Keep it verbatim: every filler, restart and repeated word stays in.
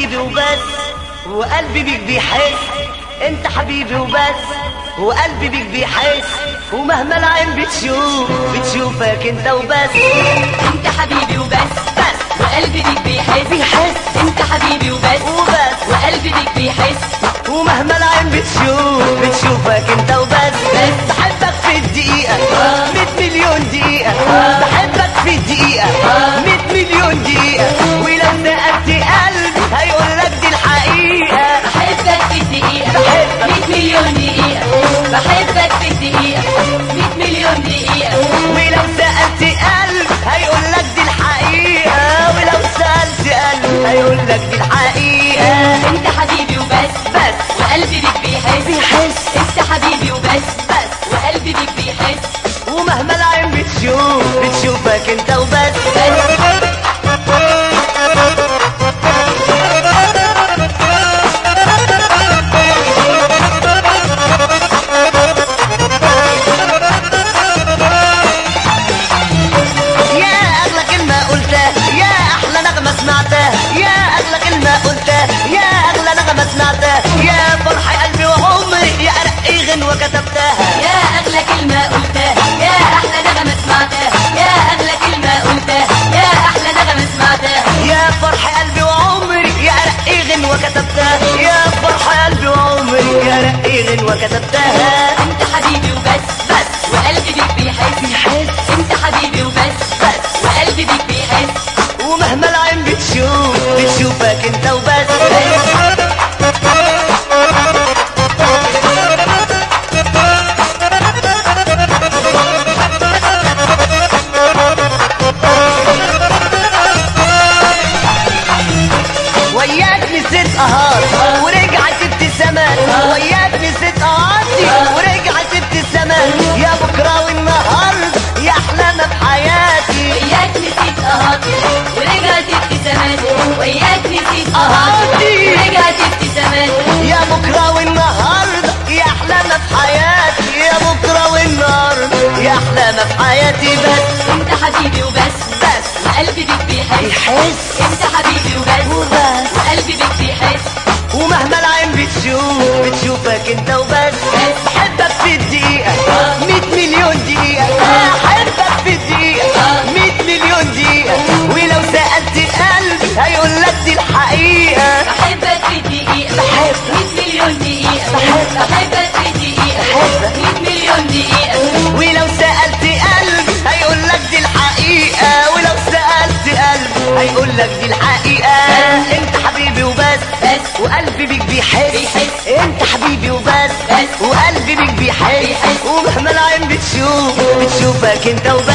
حبيبي وبس وقلبي بيك بيحس. انت حبيبي وبس وقلبي بيك بيحس. ومهما العين بتشوف بتشوفك انت وبس. انت حبيبي وبس بس وقلبي بيك بيحس. بيحس انت حبيبي وبس وبس وقلبي بيك بيحس. ومهما العين بتشوف بتشوفك انت وبس. بس بحبك في الدقيقة مية مليون دقيقة. بحبك في الدقيقة مية مليون دقيقة. ولو سألت قلبي هيقولك دي الحقيقة. بحبك في الدقيقة مية مليون دقيقة. بحبك في الدقيقة مية مليون دقيقة. ولو سألت قلبي هيقولك دي الحقيقة. ولو سألت قلبي هيقولك دي الحقيقة. انت حبيبي وبس بس وقلبي بيك بيحس. بيحس انت حبيبي وبس بس وقلبي بيك بيحس. ومهما العين بتشوف بتشوفك انت وبس. يا فرح قلبي وعمري يا أرقي غنوة كتبتها. يا أغلى كلمة قلتها يا أحلى نغمة سمعتها. يا أغلى كلمة قلتها يا أحلى نغمة سمعتها. يا فرح قلبي وعمري يا أرقي غنوة كتبتها. يا فرح قلبي وعمري يا أرقي غنوة كتبتها. أنت حبيبي وبس بس وقلبي بيك بيحس. بيحس أنت حبيبي وبس بس وقلبي بيك بيحس. ومهما العين بتشوف بتشوفك انت وبس. وياك نسيت قهار ورجعت ابتسامات. وياك نسيت قهارتي ورجعت ابتسامات. يا بكره والنهارده يا احلامك حياتي. وياك نسيت قهرتي ورجعت ابتسامات. وياك نسيت قهرتي ورجعت ابتسامات. يا بكره والنهارده يا احلامك حياتي. يا بكره والنهارده يا احلامك حياتي. بس انت حبيبي وبس بس وقلبي بيك بيحس. بيحس انت حبيبي وبس وبس وقلبي بيك بيحس. ومهما العين بتشوف بتشوفك انت وبس. بحبك في الدقيقة مية مليون دقيقة. بحبك في الدقيقة مية مليون دقيقة. ولو سألت قلبي هيقولك دي الحقيقة. بحبك في الدقيقة بحبك مية مليون دقيقة. بحبك بحبك في الدقيقة بحبك مية مليون دقيقة. ولو سألت قلبي هيقولك دي الحقيقة. ولو سألت قلبي هيقولك دي الحقيقة. انت حبيبي وبس بس وقلبي بيك بيحس. بيحس. انت حبيبي وبس بس وقلبي بيك بيحس. بيحس. ومهما العين بتشوف بتشوفك انت وبس.